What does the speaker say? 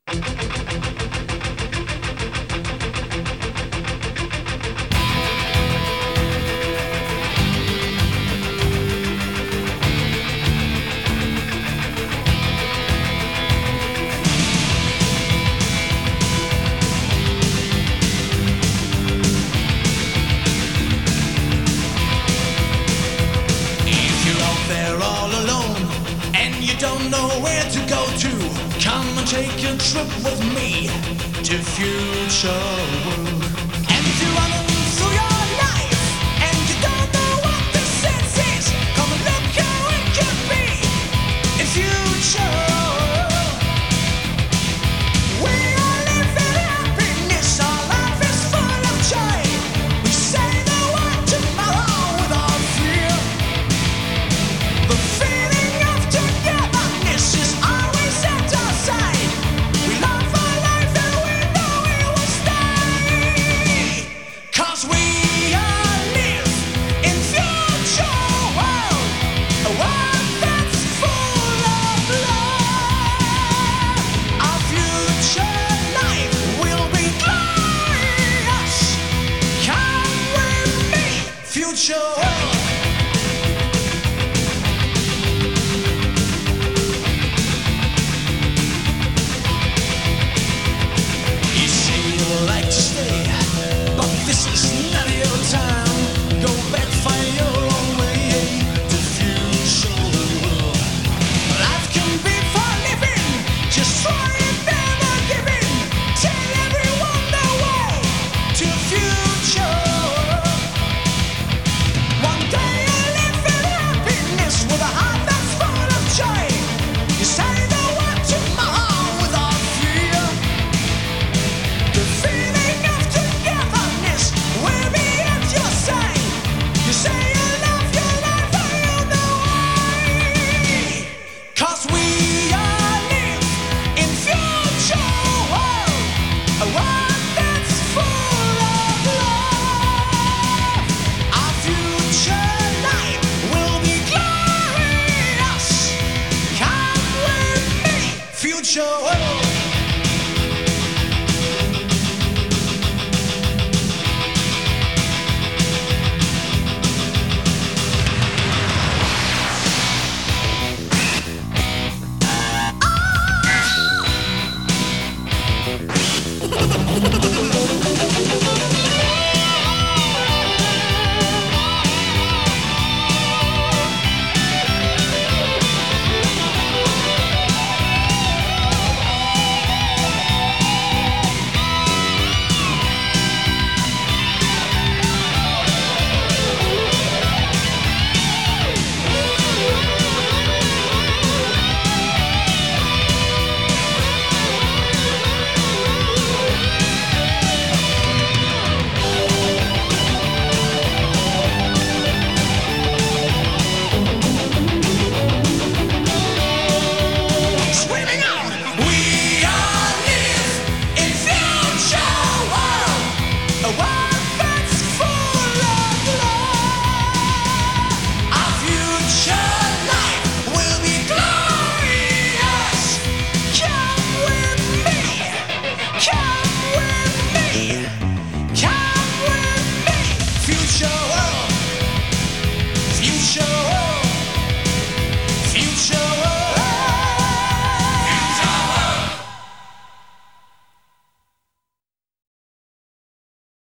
Don't know where to go to. Come and take a trip with me to future world. And if you're running through your life and you don't know what the sense is, come and look how it could be in future. We are living happiness, our life is full of joy. We say the word tomorrow without fear. The feeling of togetherness is always at our side. We love our life and we know it will stay. 'Cause we all live in future world, a world that's full of love. Our future life will be glorious. Come with me, future world. You say you like to stay, but this is not your time. Go back, find your own way to future world. Life can be for living, just try it, never giving. Tell everyone the way to future. One day I live in happiness with a heart that's full of joy. You say the word tomorrow without fear. The feeling of togetherness will be at your side. You say you love your life and you know why. 'Cause we all live in future world, a world that's full of love. Our future life will be glorious. Come with me, future world.